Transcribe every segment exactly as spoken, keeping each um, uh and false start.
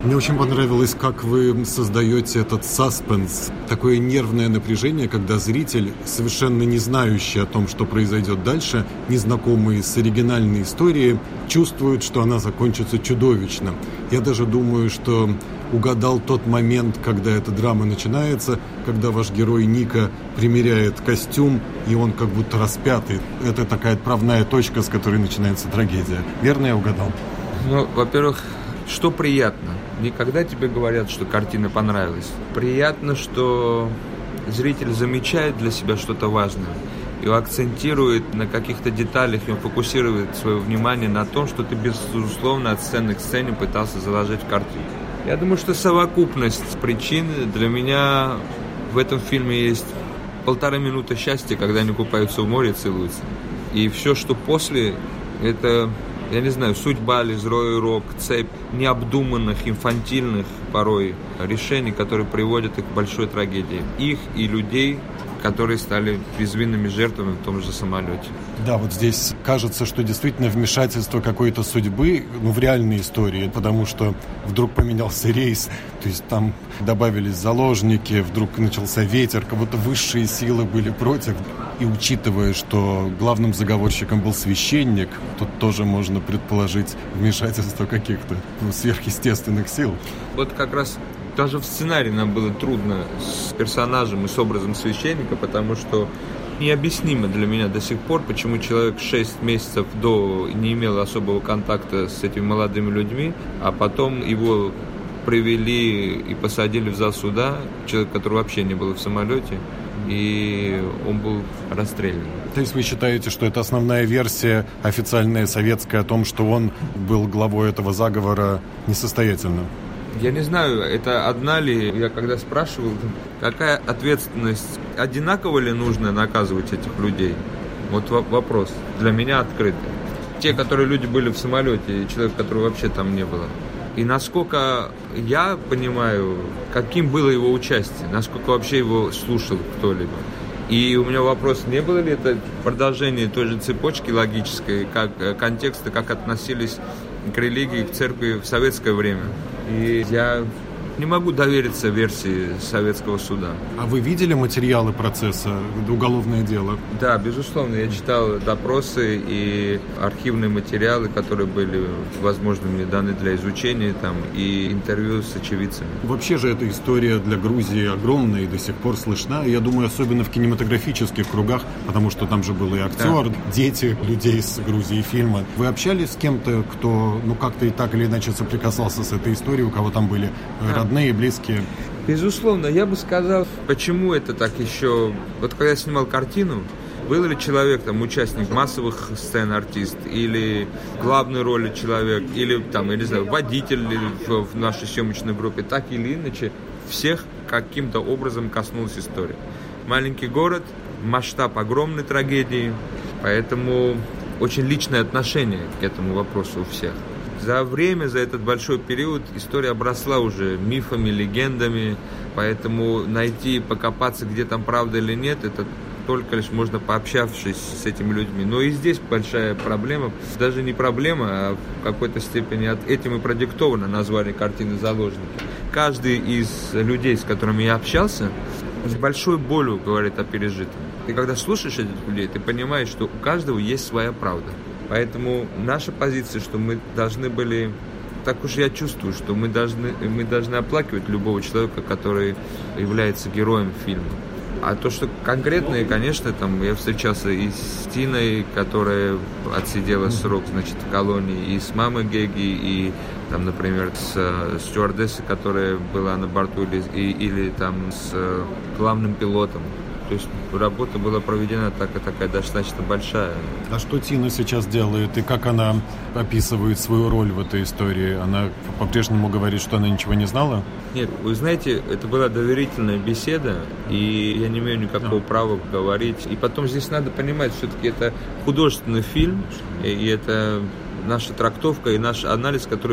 Мне очень понравилось, как вы создаете этот саспенс, такое нервное напряжение, когда зритель, совершенно не знающий о том, что произойдет дальше, незнакомый с оригинальной историей, чувствует, что она закончится чудовищно. Я даже думаю, что угадал тот момент, когда эта драма начинается, когда ваш герой Ника примеряет костюм, и он как будто распятый. Это такая отправная точка, с которой начинается трагедия. Верно я угадал? Ну, во-первых, что приятно? Никогда тебе говорят, что картина понравилась. Приятно, что зритель замечает для себя что-то важное и акцентирует на каких-то деталях, и он фокусирует свое внимание на том, что ты, безусловно, от сцены к сцене пытался заложить в картину. Я думаю, что совокупность причин для меня в этом фильме есть полтора минуты счастья, когда они купаются в море и целуются. И все, что после, это... Я не знаю, судьба ли, злой урок, цепь необдуманных, инфантильных порой решений, которые приводят их к большой трагедии. Их и людей, которые стали безвинными жертвами в том же самолете. Да, вот здесь кажется, что действительно вмешательство какой-то судьбы, ну, в реальной истории, потому что вдруг поменялся рейс, то есть там добавились заложники, вдруг начался ветер, как будто высшие силы были против. И учитывая, что главным заговорщиком был священник, тут тоже можно предположить вмешательство каких-то, ну, сверхъестественных сил. Вот как раз даже в сценарии нам было трудно с персонажем и с образом священника, потому что необъяснимо для меня до сих пор, почему человек шесть месяцев до не имел особого контакта с этими молодыми людьми, а потом его привели и посадили в зал суда, человек, который вообще не был в самолете, и он был расстрелян. То есть вы считаете, что это основная версия официальная советская о том, что он был главой этого заговора, несостоятельным? Я не знаю, это одна ли, я когда спрашивал, какая ответственность, одинаково ли нужно наказывать этих людей? Вот вопрос для меня открытый. Те, которые люди были в самолете, и человек, которого вообще там не было. И насколько я понимаю, каким было его участие, насколько вообще его слушал кто-либо. И у меня вопрос, не было ли это продолжение той же цепочки логической, как контекста, как относились к религии, к церкви в советское время. И я не могу довериться версии советского суда. А вы видели материалы процесса, уголовное дело? Да, безусловно. Я читал допросы и архивные материалы, которые были, возможно, мне даны для изучения, там, и интервью с очевидцами. Вообще же эта история для Грузии огромная и до сих пор слышна. Я думаю, особенно в кинематографических кругах, потому что там же был и актер, да, дети людей с Грузии фильма. Вы общались с кем-то, кто, ну, как-то и так или иначе соприкасался с этой историей, у кого там были да. родные и близкие? Безусловно, я бы сказал, почему это так еще... Вот когда я снимал картину, был ли человек, там, участник массовых сцен, артист, или главной роли человек, или, там, я не знаю, водитель в, в нашей съемочной группе, так или иначе, всех каким-то образом коснулась история. Маленький город, масштаб огромной трагедии, поэтому очень личное отношение к этому вопросу у всех. За время, за этот большой период история обросла уже мифами, легендами, поэтому найти, покопаться, где там правда или нет, это только лишь можно, пообщавшись с этими людьми. Но и здесь большая проблема, даже не проблема, а в какой-то степени от этим и продиктовано название картины «Заложники». Каждый из людей, с которыми я общался, с большой болью говорит о пережитом. И когда слушаешь этих людей, ты понимаешь, что у каждого есть своя правда. Поэтому наша позиция, что мы должны были, так уж я чувствую, что мы должны, мы должны оплакивать любого человека, который является героем фильма. А то, что конкретное, конечно, там я встречался и с Тиной, которая отсидела срок, значит, в колонии, и с мамой Геги, и там, например, с стюардессой, которая была на борту, или, и, или там с главным пилотом. То есть работа была проведена так, такая достаточно большая. А что Тина сейчас делает и как она описывает свою роль в этой истории? Она по-прежнему говорит, что она ничего не знала? Нет, вы знаете, это была доверительная беседа, и я не имею никакого права говорить. И потом здесь надо понимать, все-таки это художественный фильм, и это наша трактовка и наш анализ, который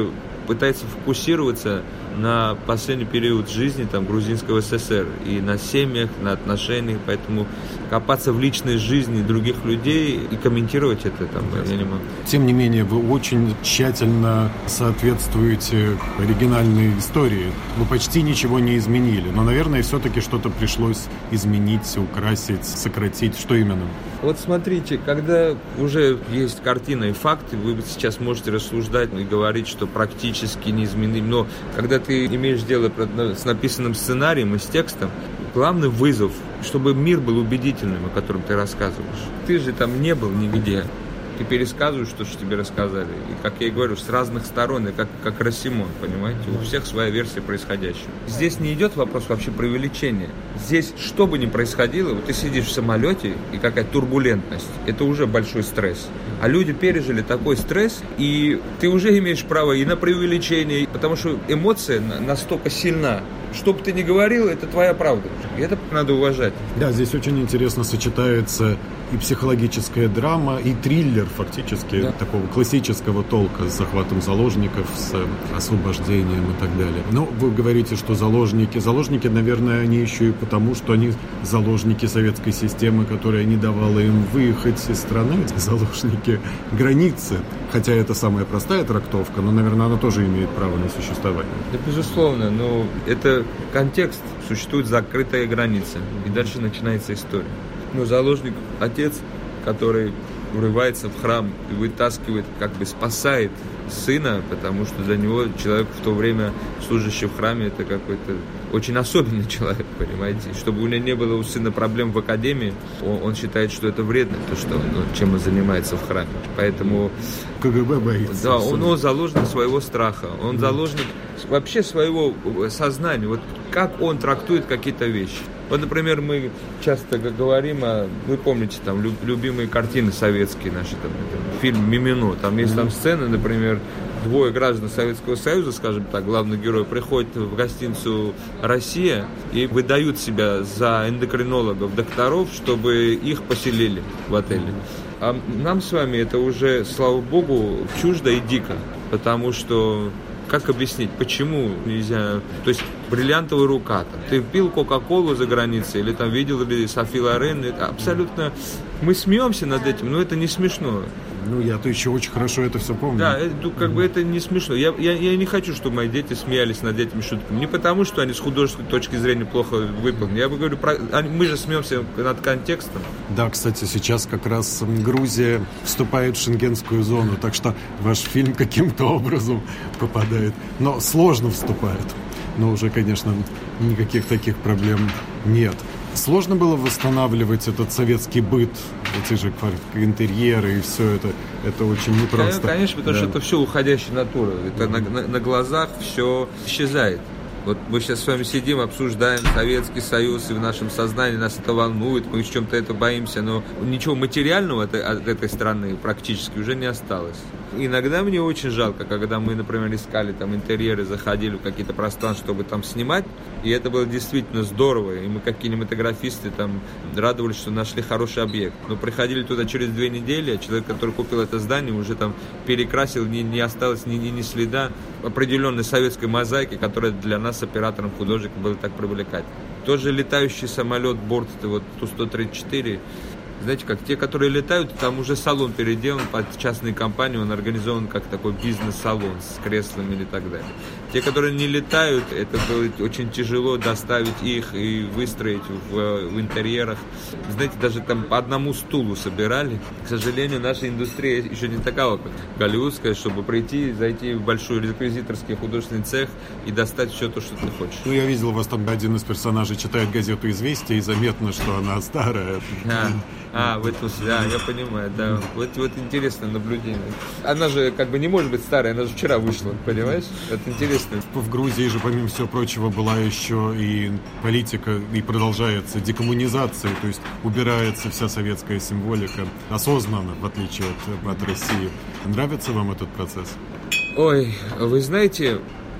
пытается фокусироваться на последний период жизни там, Грузинского СССР и на семьях, на отношениях, поэтому копаться в личной жизни других людей и комментировать это там, я не могу. Тем не менее, вы очень тщательно соответствуете оригинальной истории. Вы почти ничего не изменили, но, наверное, все-таки что-то пришлось изменить, украсить, сократить. Что именно? Вот смотрите, когда уже есть картина и факты, вы сейчас можете рассуждать и говорить, что практически не изменили. Но когда ты имеешь дело с написанным сценарием и с текстом, главный вызов, чтобы мир был убедительным, о котором ты рассказываешь. Ты же там не был нигде. Ты пересказываешь то, что тебе рассказали. И, как я и говорю, с разных сторон, и как, как Росимон, понимаете? У всех своя версия происходящего. Здесь не идет вопрос вообще преувеличения. Здесь, что бы ни происходило, вот ты сидишь в самолете, и какая-то турбулентность, это уже большой стресс. А люди пережили такой стресс, и ты уже имеешь право и на преувеличение, потому что эмоция настолько сильна. Что бы ты ни говорил, это твоя правда. И это надо уважать. Да, здесь очень интересно сочетается и психологическая драма, и триллер фактически, да, такого классического толка с захватом заложников, с освобождением и так далее. Но вы говорите, что заложники... Заложники, наверное, они еще и потому, что они заложники советской системы, которая не давала им выехать из страны. Заложники границы. Хотя это самая простая трактовка, но, наверное, она тоже имеет право на существование. Да, безусловно, но это контекст, существует закрытая граница, и дальше начинается история. Но заложник – отец, который врывается в храм и вытаскивает, как бы спасает сына, потому что для него человек в то время, служащий в храме, это какой-то очень особенный человек, понимаете. Чтобы у него не было у сына проблем в академии, он, он считает, что это вредно, то, что он, чем он занимается в храме. Поэтому... КГБ боится. Да, он, он заложник своего страха, он mm. заложник вообще своего сознания, вот как он трактует какие-то вещи. Вот, например, мы часто говорим, о, вы помните, там, любимые картины советские наши, там, фильм «Мимино», там есть там сцены, например, двое граждан Советского Союза, скажем так, главный герой, приходит в гостиницу «Россия» и выдают себя за эндокринологов, докторов, чтобы их поселили в отеле. А нам с вами это уже, слава богу, чуждо и дико, потому что... Как объяснить, почему нельзя... То есть бриллиантовая рука. Там. Ты пил Кока-Колу за границей или там видел ли Софи Лорен. Это абсолютно... Мы смеемся над этим, но это не смешно. Ну, я-то еще очень хорошо это все помню. Да, это, как бы это не смешно. Я, я, я не хочу, чтобы мои дети смеялись над этими шутками. Не потому, что они с художественной точки зрения плохо выполнены. Я бы говорю, про, мы же смеемся над контекстом. Да, кстати, сейчас как раз Грузия вступает в шенгенскую зону, так что ваш фильм каким-то образом попадает. Но сложно вступает. Но уже, конечно, никаких таких проблем нет. Сложно было восстанавливать этот советский быт, эти же интерьеры и все это. Это очень непросто. Конечно, потому да. что это все уходящая натура. Это mm-hmm. на, на, на глазах все исчезает. Вот мы сейчас с вами сидим, обсуждаем Советский Союз, и в нашем сознании нас это волнует, мы в чем-то это боимся, но ничего материального от, от этой страны практически уже не осталось. Иногда мне очень жалко, когда мы, например, искали там интерьеры, заходили в какие-то пространства, чтобы там снимать, и это было действительно здорово, и мы как кинематографисты там радовались, что нашли хороший объект. Но приходили туда через две недели, а человек, который купил это здание, уже там перекрасил, не, не осталось ни, ни, ни следа определенной советской мозаики, которая для нас, оператором, художником, была так привлекательна. Тот же летающий самолет, борт, это вот Ту сто тридцать четыре, знаете, как те, которые летают, там уже салон переделан под частные компании, он организован как такой бизнес-салон с креслами и так далее. Те, которые не летают, это было очень тяжело доставить их и выстроить в, в интерьерах. Знаете, даже там по одному стулу собирали. К сожалению, наша индустрия еще не такая, как голливудская, чтобы прийти, зайти в большой реквизиторский художественный цех и достать все то, что ты хочешь. Ну, я видел, у вас там один из персонажей читает газету «Известия», и заметно, что она старая. А. А, в этом, да, я понимаю, да. Вот, вот интересное наблюдение. Она же как бы не может быть старой, она же вчера вышла, понимаешь? Это интересно. В Грузии же, помимо всего прочего, была еще и политика, и продолжается декоммунизация, то есть убирается вся советская символика осознанно, в отличие от, от России. Нравится вам этот процесс? Ой, вы знаете...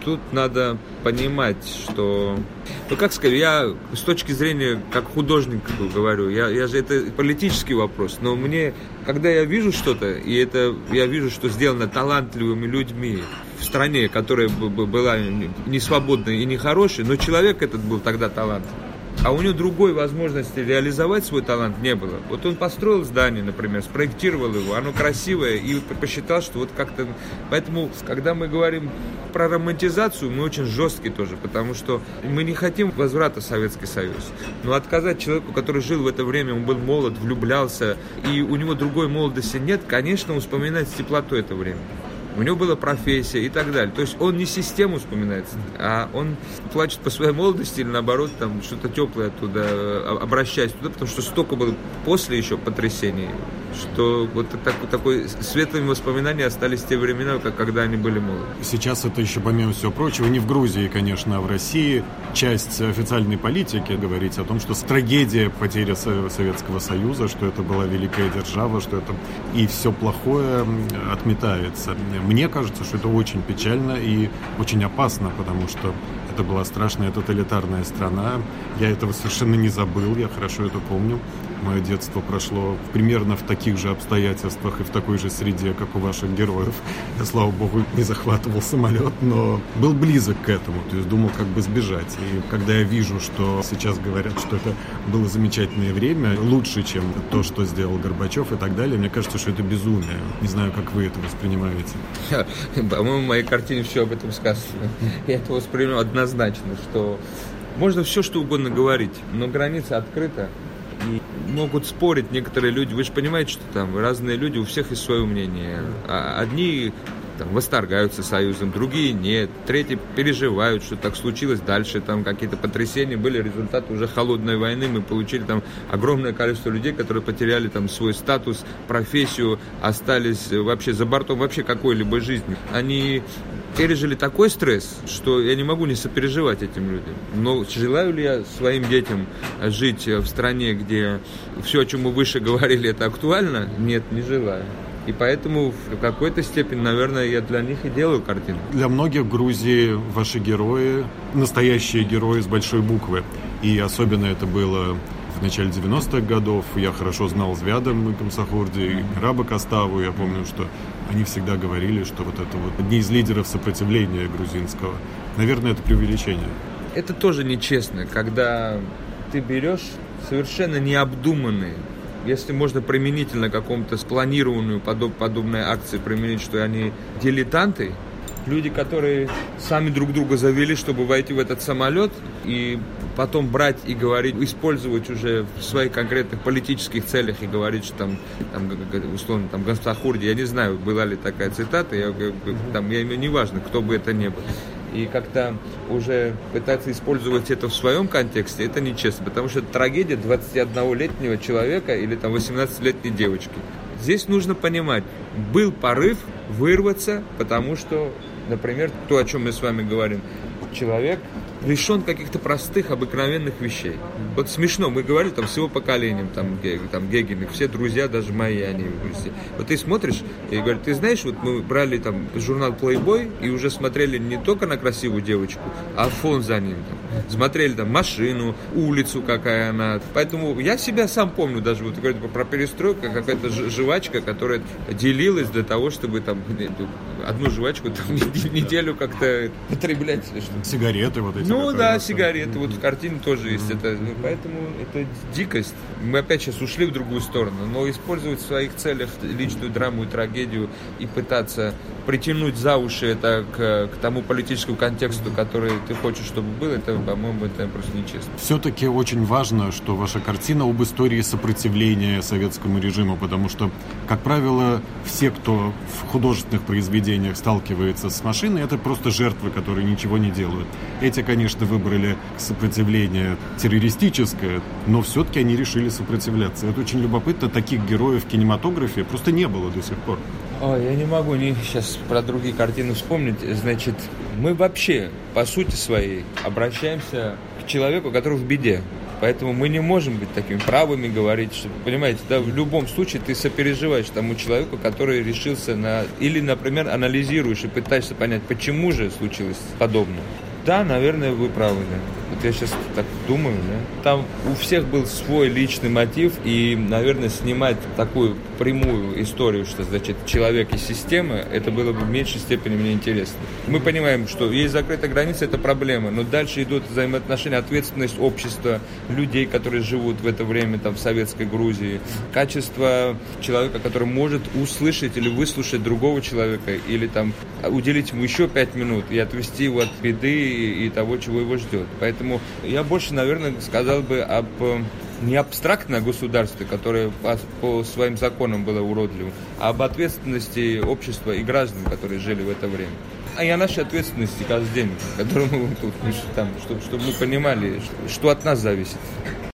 тут надо понимать, что... Ну, как сказать, я с точки зрения, как художник говорю, я, я же это политический вопрос, но мне, когда я вижу что-то, и это я вижу, что сделано талантливыми людьми в стране, которая была не свободной и не хорошей, но человек этот был тогда талантливый, а у него другой возможности реализовать свой талант не было. Вот он построил здание, например, спроектировал его, оно красивое, и посчитал, что вот как-то... Поэтому, когда мы говорим про романтизацию, мы очень жесткие тоже, потому что мы не хотим возврата в Советский Союз. Но отказать человеку, который жил в это время, он был молод, влюблялся, и у него другой молодости нет, конечно, он вспоминает с теплотой это время. У него была профессия и так далее. То есть он не систему вспоминает, а он плачет по своей молодости или наоборот там что-то теплое оттуда, обращаясь туда, потому что столько было после еще потрясений, что вот так, такой светлыми воспоминания остались те времена, как когда они были молоды. Сейчас это еще, помимо всего прочего, не в Грузии, конечно, а в России часть официальной политики говорить о том, что трагедия потери Советского Союза, что это была великая держава, что это и все плохое отметается. Мне кажется, что это очень печально и очень опасно, потому что это была страшная тоталитарная страна. Я этого совершенно не забыл, я хорошо это помню. Мое детство прошло примерно в таких же обстоятельствах и в такой же среде, как у ваших героев. Я, слава богу, не захватывал самолет, но был близок к этому, то есть думал, как бы сбежать. И когда я вижу, что сейчас говорят, что это было замечательное время, лучше, чем то, что сделал Горбачев и так далее, мне кажется, что это безумие. Не знаю, как вы это воспринимаете. По-моему, в моей картине все об этом сказано. Я это воспринимаю однозначно, что можно все, что угодно говорить, но граница открыта. И могут спорить некоторые люди. Вы же понимаете, что там разные люди, у всех есть свое мнение. Одни там восторгаются Союзом, другие нет. Третьи переживают, что так случилось. Дальше там какие-то потрясения были, результаты уже холодной войны. Мы получили там огромное количество людей, которые потеряли там свой статус, профессию, остались вообще за бортом вообще какой-либо жизни. Они пережили такой стресс, что я не могу не сопереживать этим людям. Но желаю ли я своим детям жить в стране, где все, о чем мы выше говорили, это актуально? Нет, не желаю. И поэтому в какой-то степени, наверное, я для них и делаю картину. Для многих в Грузии ваши герои настоящие герои с большой буквы. И особенно это было в начале девяностых годов. Я хорошо знал Звяда Мсахурди и Раба Коставу. Я помню, что они всегда говорили, что вот это вот одни из лидеров сопротивления грузинского. Наверное, это преувеличение. Это тоже нечестно, когда ты берешь совершенно необдуманные, если можно применительно какому-то спланированную подоб, подобной акции применить, что они дилетанты, люди, которые сами друг друга завели, чтобы войти в этот самолет, и потом брать и говорить, использовать уже в своих конкретных политических целях и говорить, что там, там условно, там, Мсахурди, я не знаю, была ли такая цитата, я, там, я, не важно, кто бы это ни был. И как-то уже пытаться использовать это в своем контексте, это нечестно, потому что это трагедия двадцатиоднолетнего человека или там восемнадцатилетней девочки. Здесь нужно понимать, был порыв вырваться, потому что, например, то, о чем мы с вами говорим, человек лишен каких-то простых, обыкновенных вещей. Вот смешно, мы говорили там с его поколением, там, там Гегин, все друзья, даже мои, они были. Вот ты смотришь и говоришь, ты знаешь, вот мы брали там журнал Playboy и уже смотрели не только на красивую девочку, а фон за ним. Там. Смотрели там машину, улицу, какая она. Поэтому я себя сам помню, даже вот говорю про перестройку, какая-то жвачка, которая делилась для того, чтобы там одну жвачку там неделю как-то потреблять. Сигареты вот эти. Ну да, сигареты, mm-hmm. вот в картине тоже есть mm-hmm. это, поэтому это дикость. Мы опять сейчас ушли в другую сторону, но использовать в своих целях личную драму и трагедию и пытаться притянуть за уши это к, к тому политическому контексту, который ты хочешь, чтобы был, это, по-моему, это просто нечестно. Все-таки очень важно, что ваша картина об истории сопротивления советскому режиму, потому что, как правило, все, кто в художественных произведениях сталкивается с машиной, это просто жертвы, которые ничего не делают. Эти, конечно, выбрали сопротивление террористическое, но все-таки они решили сопротивляться. Это очень любопытно, таких героев в кинематографе просто не было до сих пор. Ой, я не могу не сейчас про другие картины вспомнить. Значит, мы вообще, по сути своей, обращаемся к человеку, который в беде. Поэтому мы не можем быть такими правыми, говорить, что, понимаете, да, в любом случае ты сопереживаешь тому человеку, который решился на... Или, например, анализируешь и пытаешься понять, почему же случилось подобное. Да, наверное, вы правы, да. Вот я сейчас так думаю, да. Там у всех был свой личный мотив, и, наверное, снимать такую прямую историю, что, значит, человек и система, это было бы в меньшей степени мне интересно. Мы понимаем, что есть закрытая граница, это проблема, но дальше идут взаимоотношения, ответственность общества, людей, которые живут в это время там, в советской Грузии, качество человека, который может услышать или выслушать другого человека, или там уделить ему еще пять минут и отвести его от беды и того, чего его ждет. Поэтому я больше, наверное, сказал бы об не абстрактное государстве, которое по, по своим законам было уродливым, а об ответственности общества и граждан, которые жили в это время. А и о нашей ответственности каждый день, которую мы тут, там, чтобы, чтобы мы понимали, что, что от нас зависит.